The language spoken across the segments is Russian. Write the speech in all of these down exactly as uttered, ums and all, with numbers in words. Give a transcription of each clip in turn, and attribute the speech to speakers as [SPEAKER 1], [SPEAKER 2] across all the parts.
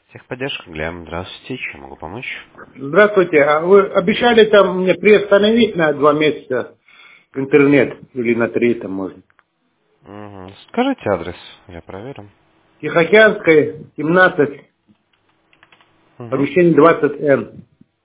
[SPEAKER 1] Техподдержка, Глеб, здравствуйте, чем могу помочь?
[SPEAKER 2] Здравствуйте. А вы обещали там мне приостановить на два месяца интернет или на три там можно?
[SPEAKER 1] Угу. Скажите адрес, я проверю.
[SPEAKER 2] Тихоокеанская, семнадцать,
[SPEAKER 1] Угу.
[SPEAKER 2] помещение двадцать эн.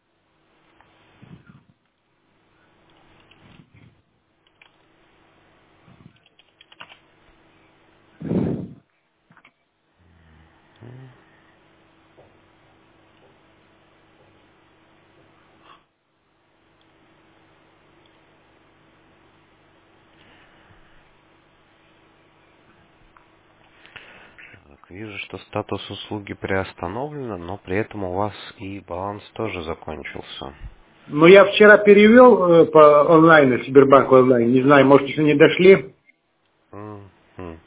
[SPEAKER 1] Так, вижу, что статус услуги приостановлен, но при этом у вас и баланс тоже закончился.
[SPEAKER 2] Ну, я вчера перевел э, по онлайну, Сбербанк онлайн. Не знаю, может, еще не дошли.
[SPEAKER 1] Мгм.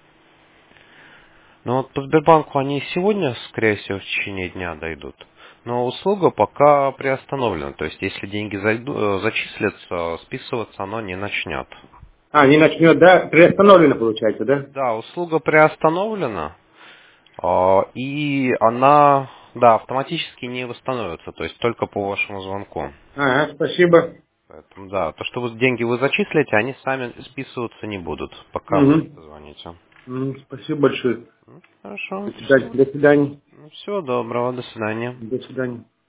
[SPEAKER 1] Ну вот по Сбербанку они и сегодня, скорее всего, в течение дня дойдут. Но услуга пока приостановлена. То есть, если деньги зайду- э, зачислятся, списываться оно не начнет.
[SPEAKER 2] А, не начнет, да? Приостановлено, получается, да?
[SPEAKER 1] Да, услуга приостановлена. А, И она, да, автоматически не восстановится, то есть только по вашему звонку.
[SPEAKER 2] Ага, спасибо.
[SPEAKER 1] Поэтому, да, то, что вы деньги вы зачислите, они сами списываться не будут, пока вы не
[SPEAKER 2] Угу.
[SPEAKER 1] позвоните.
[SPEAKER 2] Спасибо большое.
[SPEAKER 1] М, Хорошо,
[SPEAKER 2] До свидания.
[SPEAKER 1] все.
[SPEAKER 2] До свидания.
[SPEAKER 1] Всего доброго, до свидания.
[SPEAKER 2] До свидания.